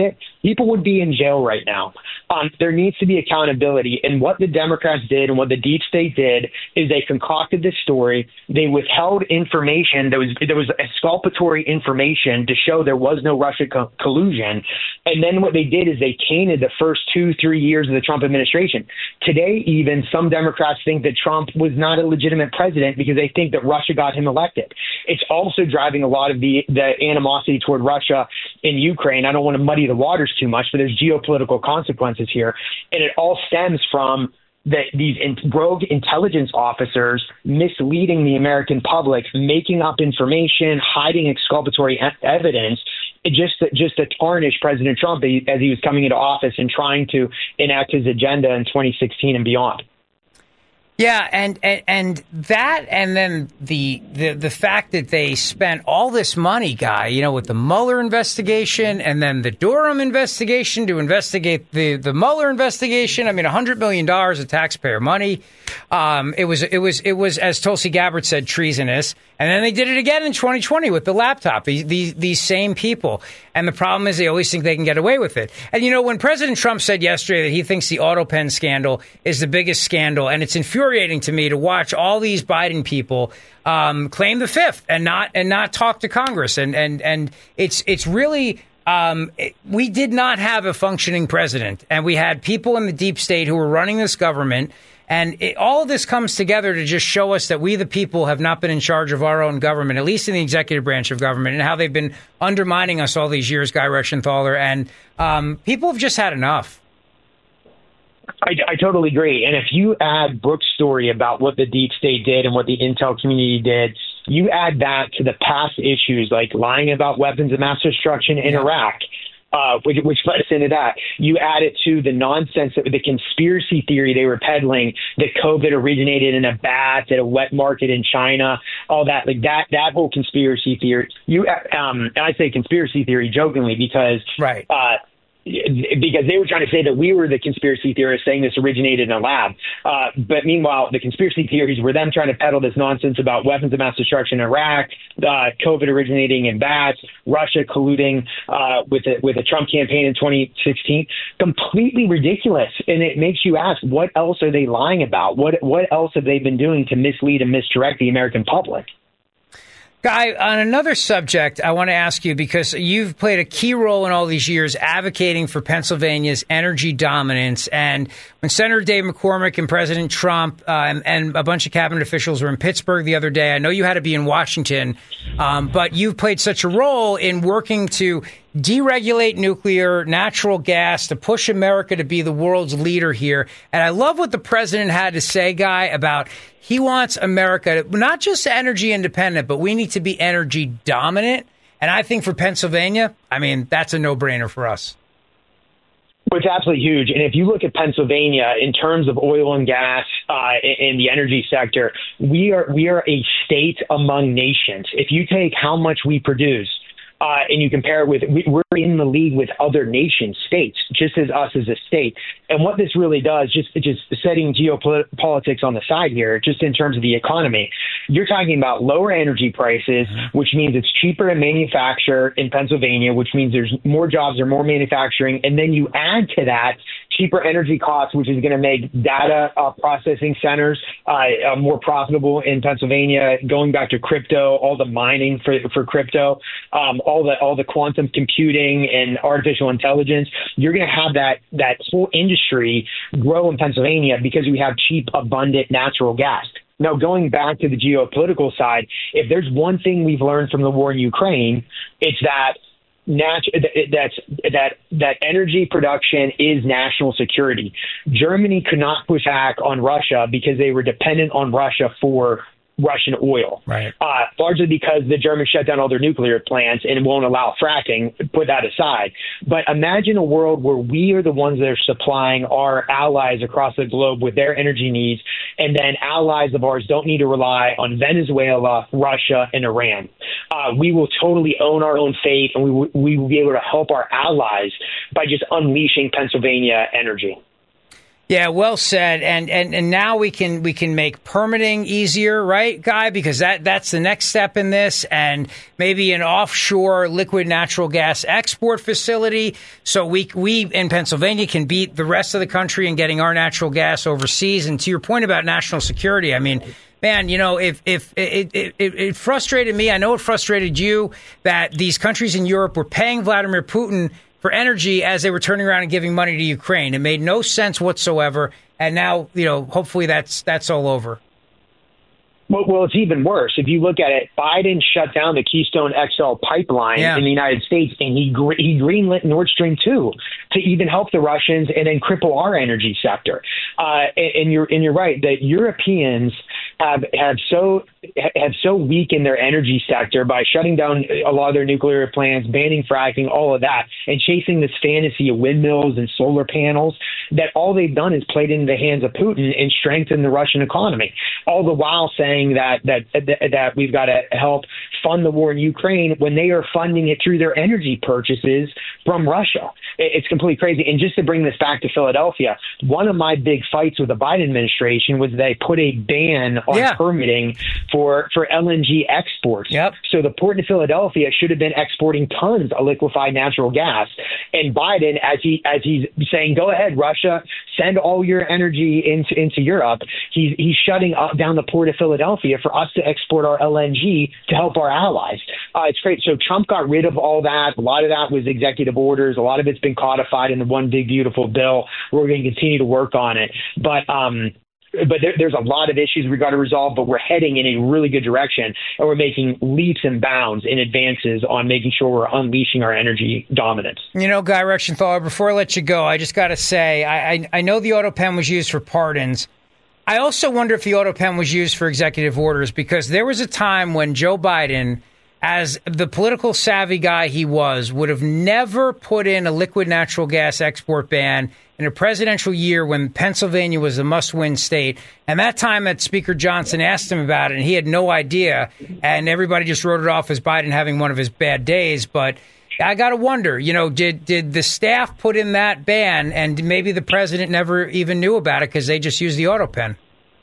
people would be in jail right now. There needs to be accountability. And what the Democrats did and what the deep state did is they concocted this story. They withheld information. There was exculpatory information to show there was no Russia collusion. And then what they did is they tainted the first 2-3 years of the Trump administration. Today, even some Democrats think that Trump was not a legitimate president because they think that Russia got him elected. It's also driving a lot of the animosity toward Russia in Ukraine. I don't want to muddy the waters too much, but there's geopolitical consequences here. And it all stems from these rogue intelligence officers misleading the American public, making up information, hiding exculpatory evidence, just to tarnish President Trump as he was coming into office and trying to enact his agenda in 2016 and beyond. Yeah, and that, and then the fact that they spent all this money, Guy, with the Mueller investigation and then the Durham investigation to investigate the Mueller investigation. I mean, $100 million of taxpayer money. It was, as Tulsi Gabbard said, treasonous. And then they did it again in 2020 with the laptop. These same people. And the problem is they always think they can get away with it. And, when President Trump said yesterday that he thinks the AutoPen scandal is the biggest scandal, and it's infuriating to me to watch all these Biden people claim the fifth and not talk to Congress. And it's really we did not have a functioning president, and we had people in the deep state who were running this government. And all of this comes together to just show us that we, the people, have not been in charge of our own government, at least in the executive branch of government, and how they've been undermining us all these years, Guy Reschenthaler. And people have just had enough. I totally agree. And if you add Brooks' story about what the deep state did and what the intel community did, you add that to the past issues like lying about weapons of mass destruction in Iraq, which led us into that. You add it to the nonsense, the conspiracy theory they were peddling that COVID originated in a bat at a wet market in China, all that, like that whole conspiracy theory. And I say conspiracy theory jokingly because they were trying to say that we were the conspiracy theorists saying this originated in a lab. But meanwhile, the conspiracy theories were them trying to peddle this nonsense about weapons of mass destruction in Iraq, COVID originating in bats, Russia colluding with the Trump campaign in 2016. Completely ridiculous. And it makes you ask, what else are they lying about? What else have they been doing to mislead and misdirect the American public? Guy, on another subject, I want to ask you, because you've played a key role in all these years advocating for Pennsylvania's energy dominance. And when Senator Dave McCormick and President Trump and a bunch of cabinet officials were in Pittsburgh the other day, I know you had to be in Washington, but you've played such a role in working to deregulate nuclear, natural gas, to push America to be the world's leader here. And I love what the president had to say, Guy, about he wants America not just energy independent, but we need to be energy dominant. And I think for Pennsylvania, I mean, that's a no-brainer for us. Well, it's absolutely huge. And if you look at Pennsylvania in terms of oil and gas in the energy sector, we are a state among nations. If you take how much we produce, and you compare it with, we're in the league with other nation states, just as us as a state. And what this really does, just setting geopolitics on the side here, just in terms of the economy, you're talking about lower energy prices, which means it's cheaper to manufacture in Pennsylvania, which means there's more jobs or more manufacturing. And then you add to that cheaper energy costs, which is going to make data processing centers more profitable in Pennsylvania, going back to crypto, all the mining for crypto, all the quantum computing and artificial intelligence. You're going to have that whole industry grow in Pennsylvania because we have cheap, abundant natural gas. Now, going back to the geopolitical side, if there's one thing we've learned from the war in Ukraine, it's that that energy production is national security. Germany could not push back on Russia because they were dependent on Russia for Russian oil, right? Largely because the Germans shut down all their nuclear plants and won't allow fracking. Put that aside. But imagine a world where we are the ones that are supplying our allies across the globe with their energy needs, and then allies of ours don't need to rely on Venezuela, Russia, and Iran. We will totally own our own fate, and we will be able to help our allies by just unleashing Pennsylvania energy. Yeah, well said. And now we can make permitting easier, right, Guy? Because that's the next step in this, and maybe an offshore liquid natural gas export facility. So we in Pennsylvania can beat the rest of the country in getting our natural gas overseas. And to your point about national security, I mean, man, if it frustrated me, I know it frustrated you that these countries in Europe were paying Vladimir Putin for energy as they were turning around and giving money to Ukraine. It made no sense whatsoever. And now, hopefully that's all over. Well, it's even worse. If you look at it, Biden shut down the Keystone XL pipeline in the United States, and he greenlit Nord Stream 2 to even help the Russians and then cripple our energy sector. And you're right that Europeans have so weakened their energy sector by shutting down a lot of their nuclear plants, banning fracking, all of that, and chasing this fantasy of windmills and solar panels, that all they've done is played into the hands of Putin and strengthened the Russian economy, all the while saying that we've got to help fund the war in Ukraine when they are funding it through their energy purchases from Russia. It's completely crazy. And just to bring this back to Philadelphia, one of my big fights with the Biden administration was they put a ban on permitting for LNG exports. So the port in Philadelphia should have been exporting tons of liquefied natural gas. And Biden, as he's saying, go ahead, Russia, send all your energy into Europe, he's shutting down the port of Philadelphia for us to export our LNG to help our allies. It's great. So Trump got rid of all that. A lot of that was executive orders. A lot of it's been codified in the one big, beautiful bill. We're going to continue to work on it. But there's a lot of issues we got to resolve, but we're heading in a really good direction, and we're making leaps and bounds in advances on making sure we're unleashing our energy dominance. Guy Reschenthaler, before I let you go, I just got to say, I know the auto pen was used for pardons. I also wonder if the auto pen was used for executive orders, because there was a time when Joe Biden, as the political savvy guy he was, would have never put in a liquid natural gas export ban in a presidential year when Pennsylvania was a must-win state. And that time that Speaker Johnson asked him about it, and he had no idea, and everybody just wrote it off as Biden having one of his bad days. But I got to wonder, did the staff put in that ban, and maybe the president never even knew about it because they just used the auto pen?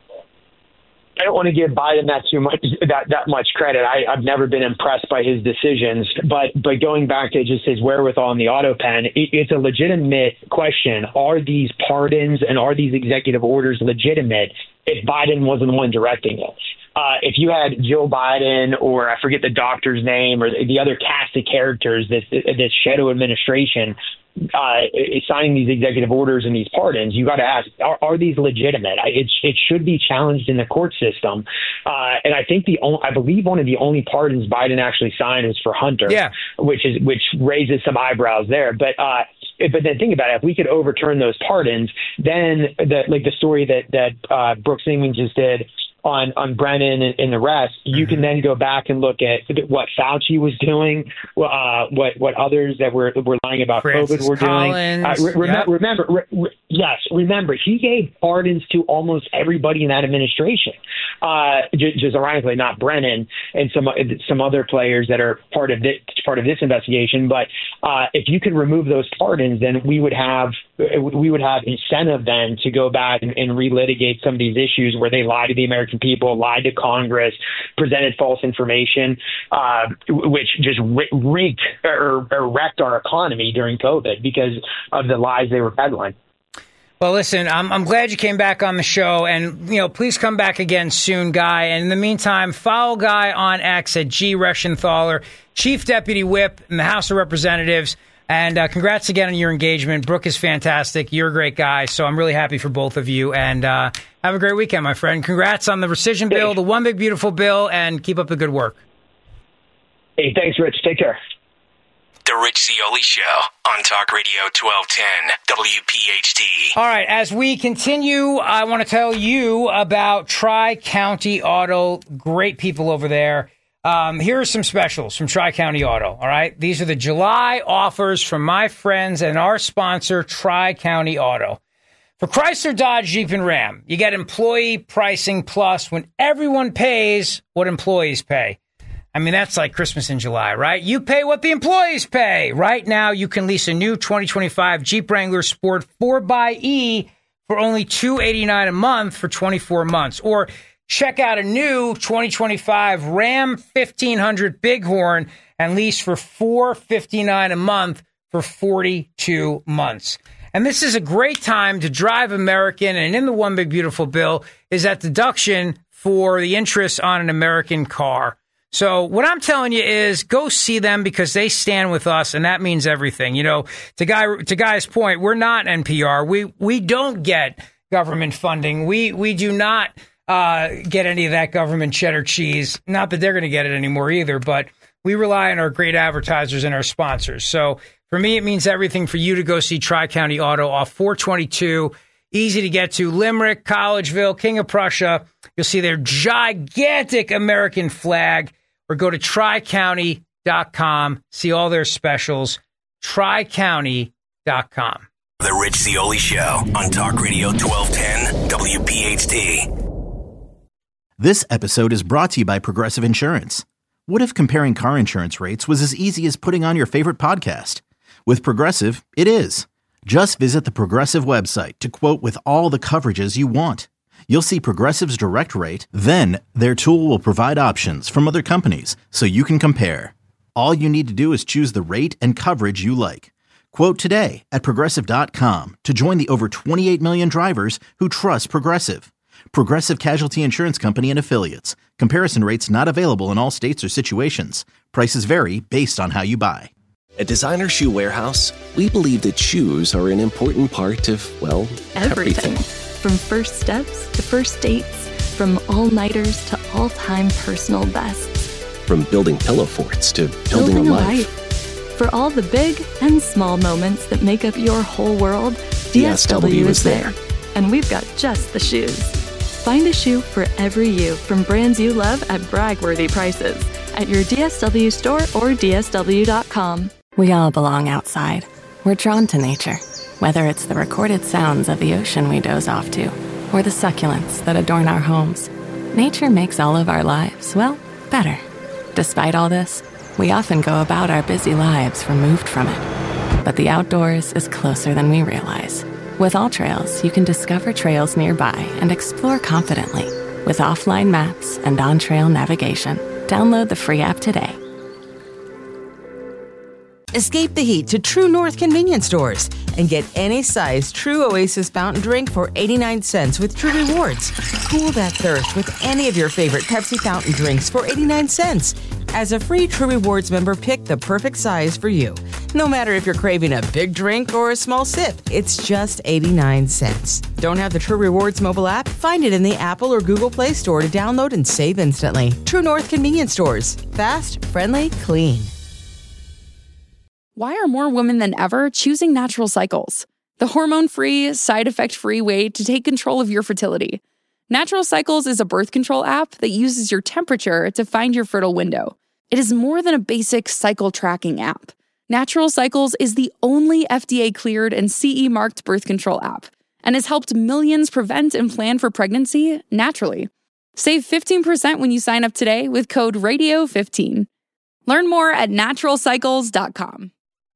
I don't want to give Biden that much credit. I've never been impressed by his decisions, but going back to just his wherewithal on the auto pen, it's a legitimate question. Are these pardons and are these executive orders legitimate if Biden wasn't the one directing it? If you had Joe Biden, or I forget the doctor's name, or the other cast of characters, this shadow administration signing these executive orders and these pardons, you got to ask, are these legitimate? It should be challenged in the court system. And I think I believe one of the only pardons Biden actually signed was for Hunter, which raises some eyebrows there. But then think about it. If we could overturn those pardons, then the story that Brooks Ingman just did on Brennan and the rest, you can then go back and look at what Fauci was doing, what others that were lying about Francis COVID were doing. Remember, he gave pardons to almost everybody in that administration. Just ironically, not Brennan and some other players that are part of this investigation. But if you could remove those pardons, then we would have incentive then to go back and relitigate some of these issues where they lied to the American people, lied to Congress, presented false information, which just wrecked our economy during COVID because of the lies they were peddling. Well, listen, I'm glad you came back on the show, and please come back again soon, Guy. And in the meantime, follow Guy on X at G. Reschenthaler, Chief Deputy Whip in the House of Representatives. And congrats again on your engagement. Brooke is fantastic. You're a great guy, so I'm really happy for both of you. And have a great weekend, my friend. Congrats on the rescission bill, the one big beautiful bill, and keep up the good work. Hey, thanks, Rich. Take care. The Rich Zeoli Show on Talk Radio 1210 WPHT. All right, as we continue, I want to tell you about Tri-County Auto. Great people over there. Here are some specials from Tri-County Auto, all right? These are the July offers from my friends and our sponsor, Tri-County Auto. For Chrysler, Dodge, Jeep, and Ram, you get employee pricing plus when everyone pays what employees pay. I mean, that's like Christmas in July, right? You pay what the employees pay. Right now, you can lease a new 2025 Jeep Wrangler Sport 4xE for only $289 a month for 24 months. Or check out a new 2025 Ram 1500 Bighorn and lease for $459 a month for 42 months. And this is a great time to drive American. And in the One Big Beautiful Bill is that deduction for the interest on an American car. So what I'm telling you is go see them because they stand with us, and that means everything. You know, to Guy's point, we're not NPR. We don't get government funding. We do not get any of that government cheddar cheese. Not that they're going to get it anymore either, but we rely on our great advertisers and our sponsors. So for me, it means everything for you to go see Tri-County Auto off 422. Easy to get to. Limerick, Collegeville, King of Prussia. You'll see their gigantic American flag. Or go to tricounty.com. See all their specials. tricounty.com. The Rich Zeoli Show on Talk Radio 1210 WPHT. This episode is brought to you by Progressive Insurance. What if comparing car insurance rates was as easy as putting on your favorite podcast? With Progressive, it is. Just visit the Progressive website to quote with all the coverages you want. You'll see Progressive's direct rate, then their tool will provide options from other companies so you can compare. All you need to do is choose the rate and coverage you like. Quote today at Progressive.com to join the over 28 million drivers who trust Progressive. Progressive Casualty Insurance Company and Affiliates. Comparison rates not available in all states or situations. Prices vary based on how you buy. At Designer Shoe Warehouse, we believe that shoes are an important part of, well, everything. From first steps to first dates, from all-nighters to all-time personal bests. From building pillow forts to building a life. For all the big and small moments that make up your whole world, DSW is there. And we've got just the shoes. Find a shoe for every you from brands you love at brag-worthy prices at your DSW store or DSW.com. We all belong outside. We're drawn to nature. Whether it's the recorded sounds of the ocean we doze off to, or the succulents that adorn our homes, nature makes all of our lives, well, better. Despite all this, we often go about our busy lives removed from it. But the outdoors is closer than we realize. With AllTrails, you can discover trails nearby and explore confidently. With offline maps and on-trail navigation, download the free app today. Escape the heat to True North convenience stores and get any size True Oasis fountain drink for 89 cents with True Rewards. Cool that thirst with any of your favorite Pepsi fountain drinks for 89 cents. As a free True Rewards member, pick the perfect size for you. No matter if you're craving a big drink or a small sip, it's just 89 cents. Don't have the True Rewards mobile app? Find it in the Apple or Google Play Store to download and save instantly. True North convenience stores. Fast, friendly, clean. Why are more women than ever choosing Natural Cycles? The hormone-free, side-effect-free way to take control of your fertility. Natural Cycles is a birth control app that uses your temperature to find your fertile window. It is more than a basic cycle tracking app. Natural Cycles is the only FDA-cleared and CE-marked birth control app and has helped millions prevent and plan for pregnancy naturally. Save 15% when you sign up today with code RADIO15. Learn more at naturalcycles.com.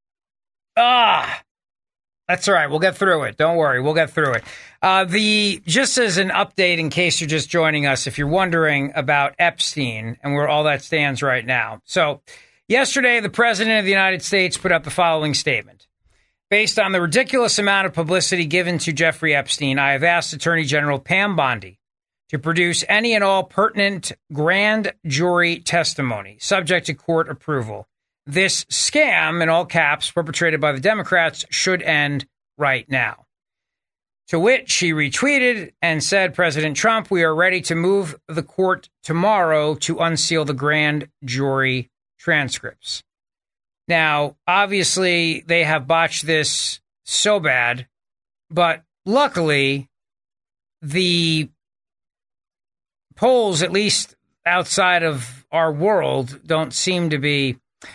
That's all right. We'll get through it. Don't worry. We'll get through it. Just as an update, in case you're just joining us, if you're wondering about Epstein and where all that stands right now. So yesterday, the president of the United States put up the following statement. Based on the ridiculous amount of publicity given to Jeffrey Epstein, I have asked Attorney General Pam Bondi to produce any and all pertinent grand jury testimony, subject to court approval. This scam, in all caps, perpetrated by the Democrats, should end right now. To which she retweeted and said, President Trump, we are ready to move the court tomorrow to unseal the grand jury transcripts. Now, obviously, they have botched this so bad, but luckily, the polls, at least outside of our world, don't seem to be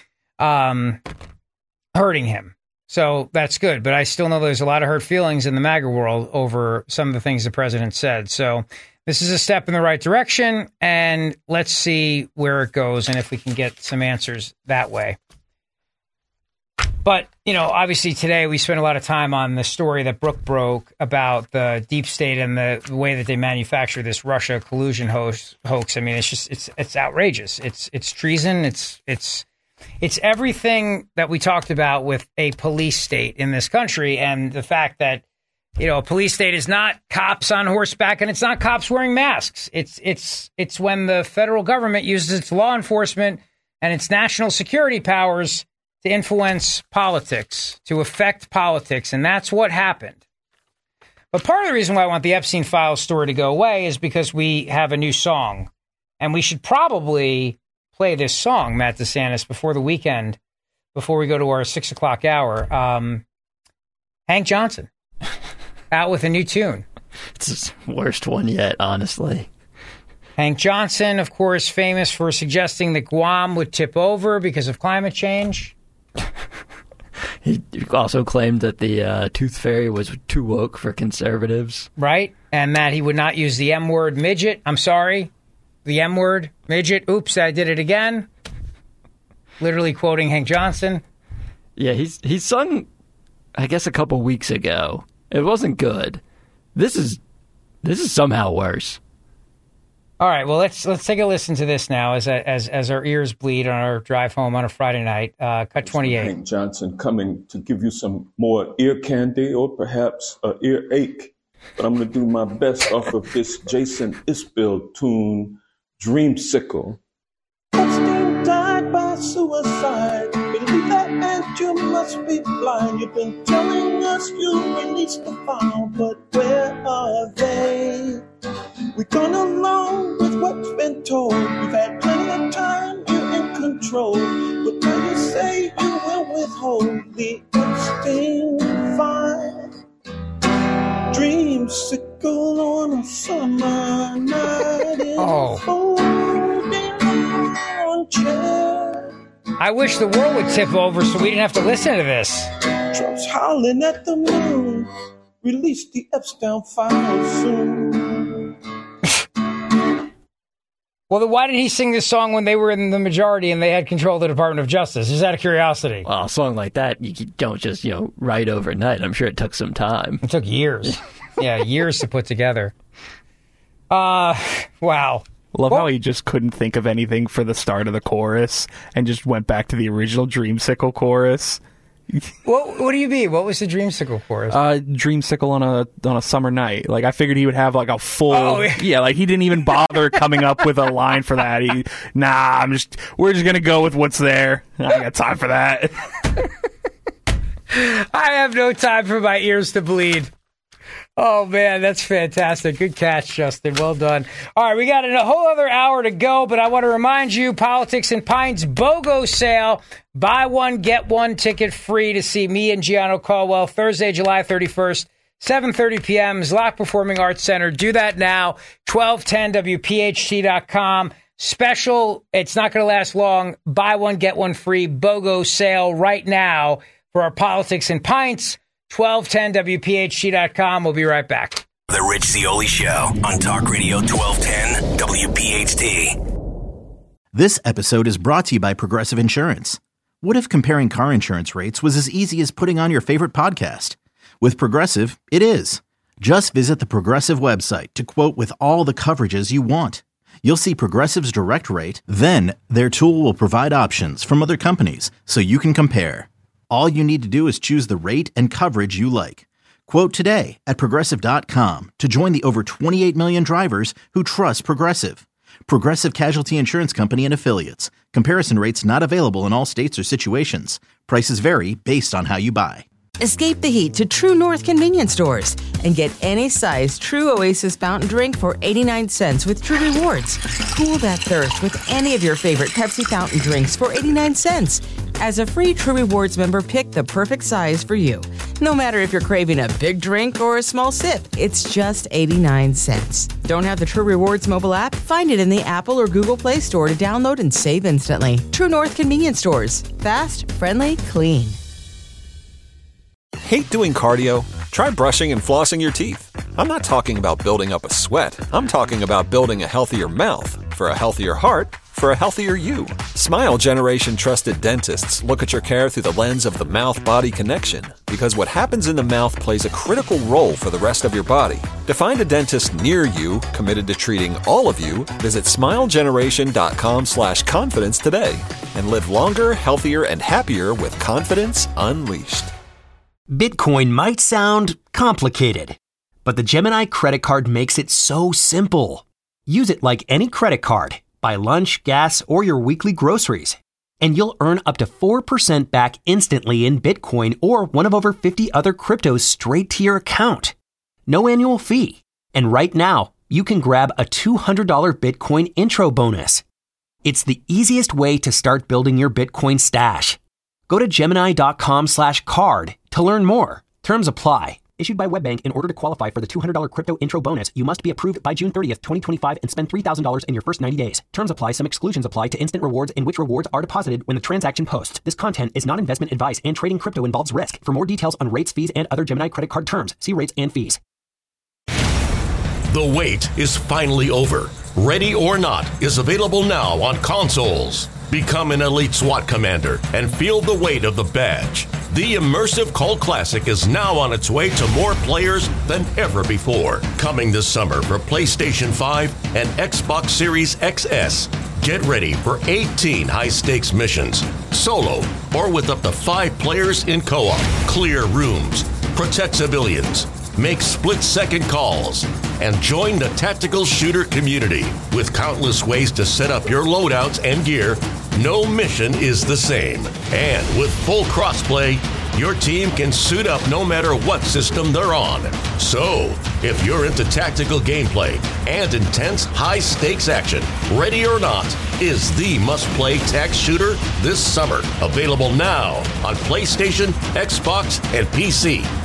hurting him. So that's good. But I still know there's a lot of hurt feelings in the MAGA world over some of the things the president said. So this is a step in the right direction, and let's see where it goes and if we can get some answers that way. But, obviously today we spent a lot of time on the story that Brooke broke about the deep state and the way that they manufacture this Russia collusion hoax. I mean, it's outrageous. It's treason. It's everything that we talked about with a police state in this country, and the fact that, a police state is not cops on horseback and it's not cops wearing masks. It's when the federal government uses its law enforcement and its national security powers to influence politics, to affect politics, and that's what happened. But part of the reason why I want the Epstein Files story to go away is because we have a new song, and we should probably play this song, Matt DeSantis, before the weekend, before we go to our 6 o'clock hour. Hank Johnson, out with a new tune. It's the worst one yet, honestly. Hank Johnson, of course, famous for suggesting that Guam would tip over because of climate change. He also claimed that the Tooth Fairy was too woke for conservatives. Right, and that he would not use the M-word midget. I'm sorry, the M-word midget. Oops, I did it again. Literally quoting Hank Johnson. Yeah, he sung, I guess, a couple weeks ago. It wasn't good. This is somehow worse. All right, well, let's take a listen to this now as our ears bleed on our drive home on a Friday night. Cut 28. Hank Johnson coming to give you some more ear candy or perhaps an ear ache. But I'm going to do my best off of this Jason Isbell tune, Dreamsicle. Epstein died by suicide. Believe that and you must be blind. You've been telling us you released the file, but where are they? We've gone along with what's been told. We've had plenty of time, you're in control. But now you say you will withhold the Epstein file. Dreamsicle on a summer night in a folding armchair. I wish the world would tip over so we didn't have to listen to this. Trump's howling at the moon. Release the Epstein file soon. Well, then why did he sing this song when they were in the majority and they had control of the Department of Justice? Just out of curiosity. Well, a song like that, you don't just, write overnight. I'm sure it took some time. It took years. Yeah, years to put together. Wow. Love how he just couldn't think of anything for the start of the chorus and just went back to the original Dreamsicle chorus. What do you mean? What was the Dreamsicle chorus? Dreamsicle on a summer night. Like, I figured he would have like a full like he didn't even bother coming up with a line for that. We're just gonna go with what's there. I got time for that. I have no time for my ears to bleed. Oh, man, that's fantastic. Good catch, Justin. Well done. All right, we got a whole other hour to go, but I want to remind you, Politics and Pints BOGO sale. Buy one, get one ticket free to see me and Gianno Caldwell Thursday, July 31st, 7:30 p.m. Zlock Performing Arts Center. Do that now, 1210WPHT.com. Special, it's not going to last long. Buy one, get one free BOGO sale right now for our Politics and Pints. 1210WPHT.com. We'll be right back. The Rich Zeoli Show on Talk Radio 1210 WPHT. This episode is brought to you by Progressive Insurance. What if comparing car insurance rates was as easy as putting on your favorite podcast? With Progressive, it is. Just visit the Progressive website to quote with all the coverages you want. You'll see Progressive's direct rate, then their tool will provide options from other companies so you can compare. All you need to do is choose the rate and coverage you like. Quote today at Progressive.com to join the over 28 million drivers who trust Progressive. Progressive Casualty Insurance Company and Affiliates. Comparison rates not available in all states or situations. Prices vary based on how you buy. Escape the heat to True North convenience stores and get any size True Oasis fountain drink for 89 cents with True Rewards. Cool that thirst with any of your favorite Pepsi fountain drinks for 89 cents. As a free True Rewards member, pick the perfect size for you. No matter if you're craving a big drink or a small sip, it's just 89 cents. Don't have the True Rewards mobile app? Find it in the Apple or Google Play Store to download and save instantly. True North convenience stores. Fast, friendly, clean. Hate doing cardio? Try brushing and flossing your teeth. I'm not talking about building up a sweat. I'm talking about building a healthier mouth. For a healthier heart, for a healthier you. Smile Generation trusted dentists look at your care through the lens of the mouth-body connection, because what happens in the mouth plays a critical role for the rest of your body. To find a dentist near you committed to treating all of you, visit smilegeneration.com/confidence today and live longer, healthier, and happier with confidence unleashed. Bitcoin might sound complicated, but the Gemini credit card makes it so simple. Use it like any credit card. Buy lunch, gas, or your weekly groceries, and you'll earn up to 4% back instantly in Bitcoin or one of over 50 other cryptos straight to your account. No annual fee. And right now, you can grab a $200 Bitcoin intro bonus. It's the easiest way to start building your Bitcoin stash. Go to Gemini.com/card to learn more. Terms apply. Issued by WebBank. In order to qualify for the $200 crypto intro bonus, you must be approved by June 30th, 2025 and spend $3,000 in your first 90 days. Terms apply. Some exclusions apply to instant rewards in which rewards are deposited when the transaction posts. This content is not investment advice and trading crypto involves risk. For more details on rates, fees, and other Gemini credit card terms, see rates and fees. The wait is finally over. Ready or Not is available now on consoles. Become an elite SWAT commander and feel the weight of the badge. The immersive cult classic is now on its way to more players than ever before. Coming this summer for PlayStation 5 and Xbox Series XS. Get ready for 18 high-stakes missions, solo or with up to 5 players in co-op. Clear rooms, protect civilians, make split-second calls, and join the tactical shooter community. With countless ways to set up your loadouts and gear, no mission is the same. And with full crossplay, your team can suit up no matter what system they're on. So, if you're into tactical gameplay and intense high-stakes action, Ready or Not is the must-play tac shooter this summer. Available now on PlayStation, Xbox, and PC.